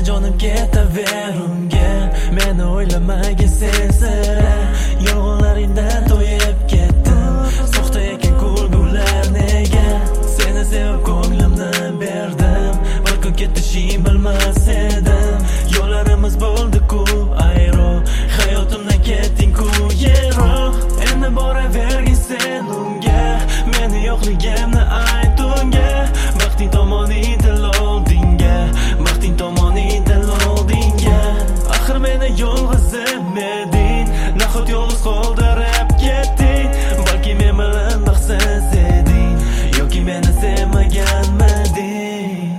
jonim ketaver unga. Meni o'ylamagin sen sira, yolg'onlaringdan to'yib ketdim. Soxta ekan kulgular nega? Seni sevib ko'nglimni berdim, bir kun ketishing bilmas edim. Yo'llarimiz bo'ldi-ku ayro, hayotimdan ketding-ku yero. Endi boravergin sen unga, meni yo'qligimni ayt unga. Baxting tomon intil oldinga, baxting tomon intil oldinga. Axir meni yolg'iz emeding, nahot yolg'iz qoldirib ketding. Balki men bilan baxtsiz eding, yoki meni sevmaganmiding.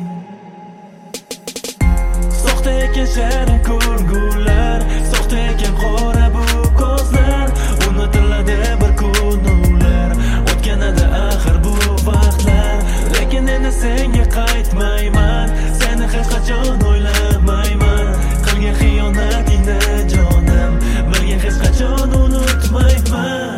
Soxta ekan shirin kulgular, soxta ekan qora bu ko'zlar. Unutiladi bir kun ular, o'tganida axir bu vaqtlar. Lekin endi senga qaytmayman, seni hech qachon o'ylamayman. Qilgan xiyonatingni jonim, birga hech qachon unutmayman.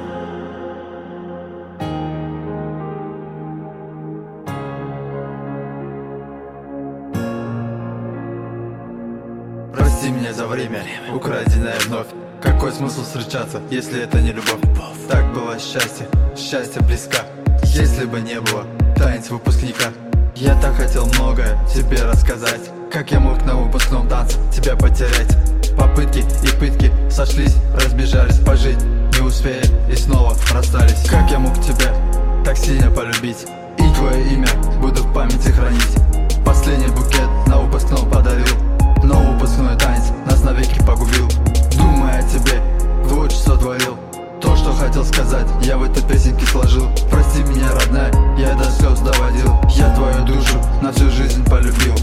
Прости меня за время, украденное вновь. Какой смысл встречаться, если это не любовь? Так было счастье, счастье близко. Если бы не было таинств выпускника. Я так хотел многое тебе рассказать. Как я мог на выпускном танце тебя потерять? Попытки и пытки сошлись, разбежались. Пожить не успели и снова расстались. Как я мог тебя так сильно полюбить? И твое имя буду в памяти хранить. Последний букет на выпускном подарил, но выпускной танец нас навеки погубил. Думая о тебе, вот что творил. То, что хотел сказать, я в этой песенке сложил. Прости меня, родная, я до слез доводил. Я твою душу на всю жизнь полюбил.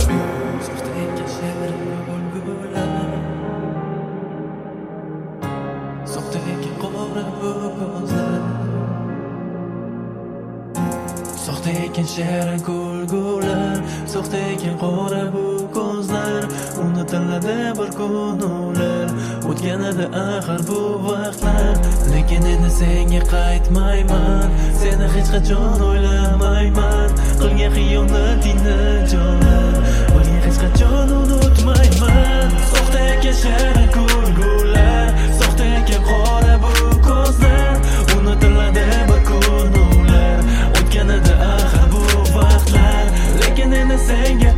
Soxta ekan qora bu ko'zlar, soxta ekan shirin kulgular, soxta ekan qora bu ko'zlar. Unutiladi bir kun ular, o'tganida axir bu vaqtlar. Lekin endi senga qaytmayman, seni hech qachon o'ylamayman. Qilgan xiyonatingni jonim, birga hech qachon unutmayman. Soxta ekan shirin kulgular, soxta ekan qora bu ko'zlar. Unutiladi bir kun ular, o'tganida axir bu vaqtlar. Lekin endi senga